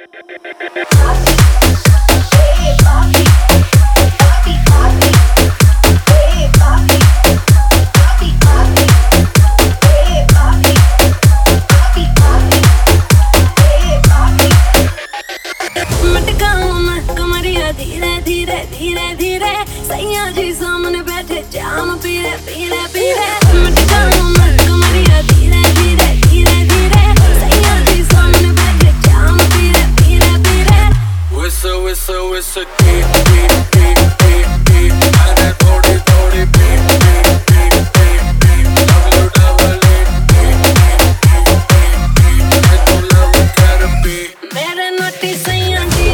धीरे धीरे धीरे धीरे सैया जी सामने बैठे जाम पीरे पीरे पीरे मटकाऊं मैं कमरिया धीरे धीरे धीरे धीरे सैया जी सामने बैठे जाम पीरे पीरे पीरे whistle whistle whistle beep beep beep beep beep and that body body beep beep beep beep beep double double beep beep beep beep beep I don't love it gotta be मेरे नोटी सैया जी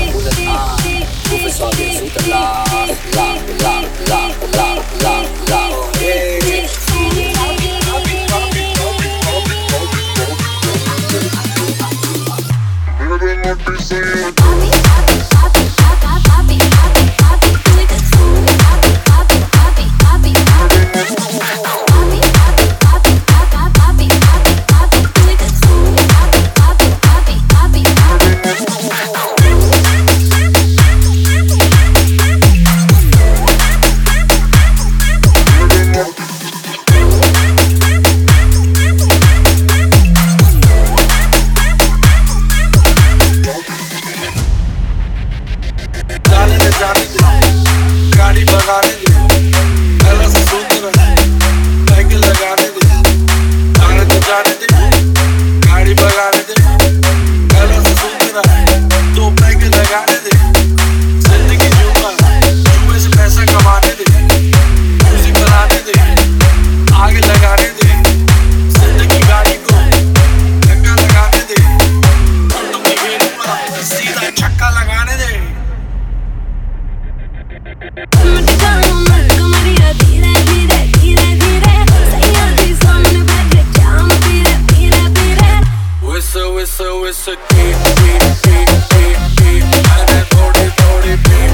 गाड़ी भगाने दे पहले से सोच रहा peg लगाने दे आने तो जाने दे गाड़ी भगाने दे पहले से सोच रहा तो पैग लगाने दे जिंदगी जीऊंगा जुए से पैसा कमाने दे म्यूजिक बनाने दे आगे लगाने दे जिंदगी गाड़ी को धक्का लगाने दे तुम सीधा छक्का लगाने दे मटकाऊं मैं कमरिया धीरे धीरे धीरे धीरे सैया जी सामने बैठे जाम पीरे पीरे पीरे whistle whistle whistle beep beep beep beep beep and that body body beep